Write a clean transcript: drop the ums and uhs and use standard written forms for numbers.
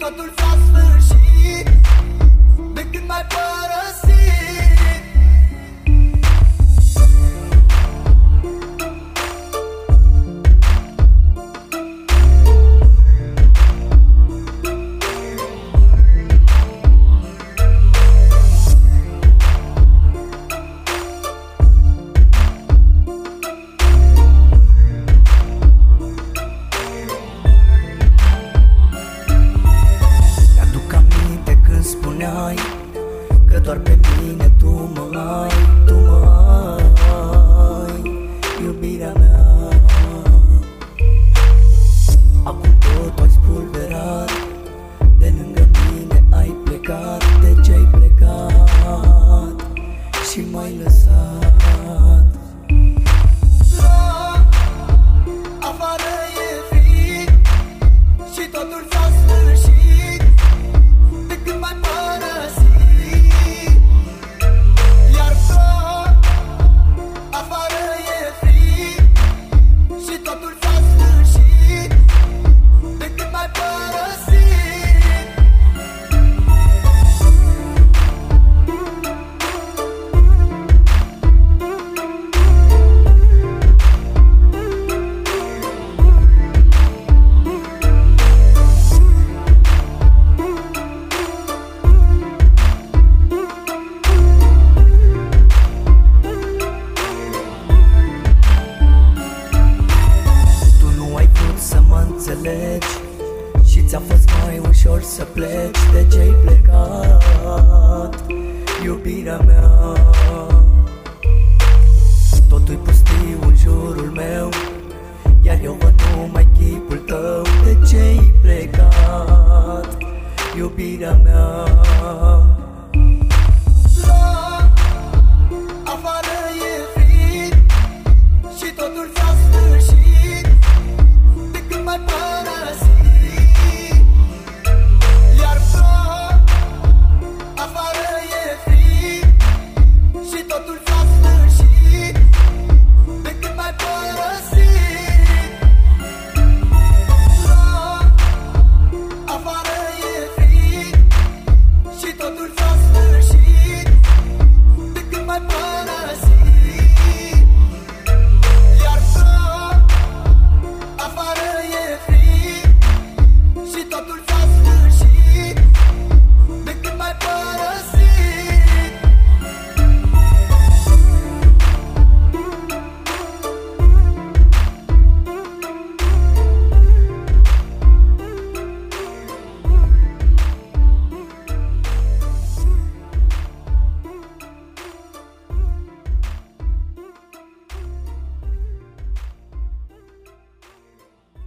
totul s-a sfârșit de când m-ai părăsit. Spuneai că doar pe mine tu mă ai, iubirea mea. Acum totul ai spulberat, de lângă mine ai plecat. De ce ai plecat și m-ai lăsat? Afară e frig și totul s-a sfârșit de când m-ai părăsit. Iar afară e frig și totul s-a sfârșit de când m-ai părăsit. Și ți-a fost mai ușor să pleci. De ce-ai plecat, iubirea mea? Totul-i pustiu în jurul meu, iar eu văd numai chipul tău. De ce-ai plecat, iubirea mea?